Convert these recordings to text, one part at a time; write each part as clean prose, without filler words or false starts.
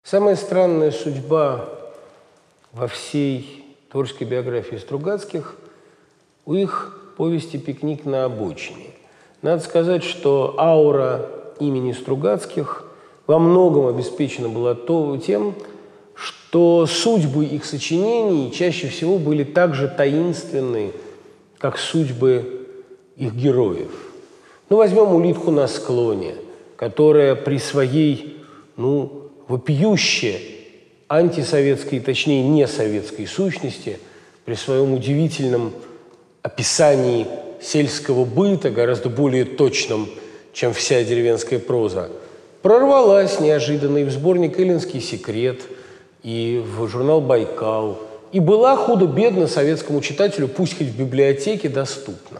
Самая странная судьба во всей творческой биографии Стругацких у их повести «Пикник на обочине». Надо сказать, что аура имени Стругацких во многом обеспечена была тем, что судьбы их сочинений чаще всего были так же таинственны, как судьбы их героев. Возьмем «Улитку на склоне», которая при своей, вопиющей антисоветской, точнее, несоветской сущности, при своем удивительном описании сельского быта, гораздо более точном, чем вся деревенская проза, прорвалась неожиданно и в сборник «Эллинский секрет», и в журнал «Байкал», и была худо-бедно советскому читателю, пусть хоть в библиотеке, доступна.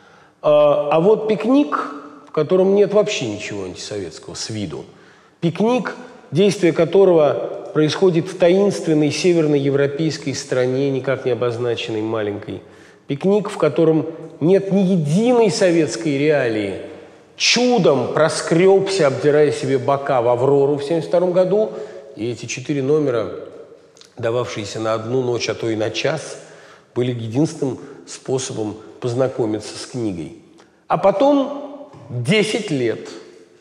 А вот «Пикник», в котором нет вообще ничего антисоветского с виду, «Пикник», действие которого происходит в таинственной северноевропейской стране, никак не обозначенной, маленькой, «Пикник», в котором нет ни единой советской реалии, чудом проскребся, обдирая себе бока в «Аврору» в 1972 году, и эти 4 номера, дававшиеся на одну ночь, а то и на час, были единственным способом познакомиться с книгой. А потом 10 лет,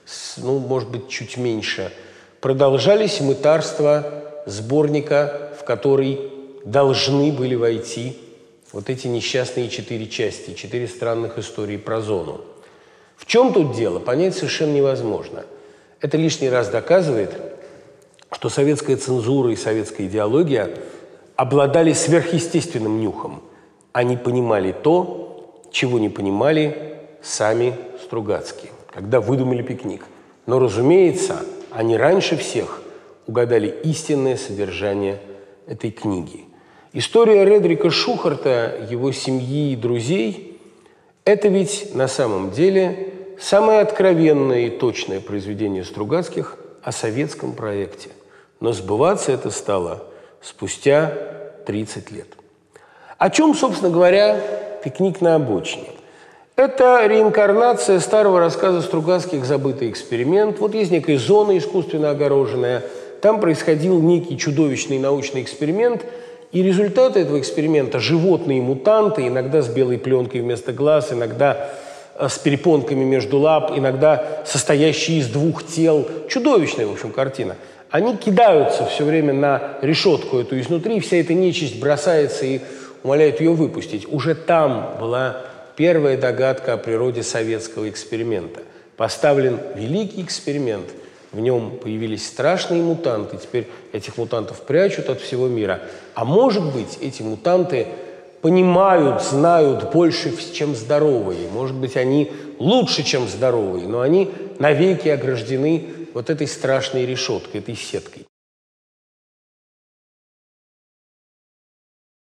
может быть, чуть меньше, продолжались мытарства сборника, в который должны были войти вот эти несчастные 4 части, 4 странных истории про зону. В чем тут дело, понять совершенно невозможно. Это лишний раз доказывает, что советская цензура и советская идеология обладали сверхъестественным нюхом. Они понимали то, чего не понимали сами Стругацкие, когда выдумали «Пикник». Но, разумеется, они раньше всех угадали истинное содержание этой книги. История Редрика Шухарта, его семьи и друзей – это ведь на самом деле самое откровенное и точное произведение Стругацких о советском проекте. Но сбываться это стало спустя 30 лет. О чем, собственно говоря, «Пикник на обочине»? Это реинкарнация старого рассказа Стругацких «Забытый эксперимент». Вот есть некая зона искусственно огороженная. Там происходил некий чудовищный научный эксперимент, и результаты этого эксперимента – животные-мутанты, иногда с белой пленкой вместо глаз, иногда с перепонками между лап, иногда состоящие из 2 тел. Чудовищная, в общем, картина. Они кидаются все время на решетку эту изнутри, вся эта нечисть бросается и умоляет ее выпустить. Уже там была первая догадка о природе советского эксперимента. Поставлен великий эксперимент, в нем появились страшные мутанты, теперь этих мутантов прячут от всего мира. А может быть, эти мутанты понимают, знают больше, чем здоровые. Может быть, они лучше, чем здоровые, но они навеки ограждены вот этой страшной решеткой, этой сеткой.